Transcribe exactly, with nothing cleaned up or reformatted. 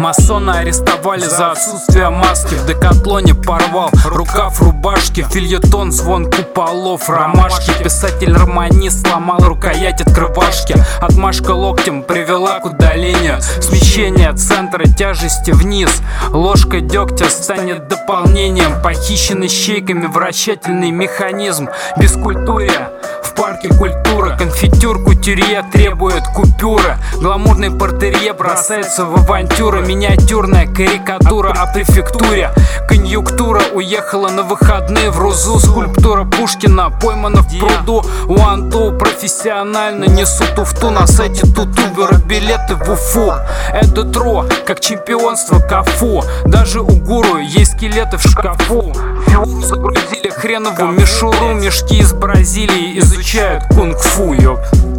Масона арестовали за отсутствие маски. В Декатлоне порвал рукав рубашки. Фильетон, звон куполов, ромашки. Писатель-романист сломал рукоять открывашки. Отмашка локтем привела к удалению. Смещение центра тяжести вниз. Ложка дегтя станет дополнением. Похищенный щейками вращательный механизм. Бескультурье в парке культура. Конфитюр кутюрье требует купюры. Гламурный портерье бросается в авантюры. Миниатюрная карикатура о префектуре. Конъюнктура уехала на выходные в Рузу. Скульптура Пушкина поймана в пруду. Уан-ту профессионально несу туфту. На сайте Туту беру билеты в Уфу. Это тро, как чемпионство Кафу. Даже у гуру есть скелеты в шкафу. Загрузили хренову мишуру. Мешки из Бразилии изучают кунг-фу, ёп.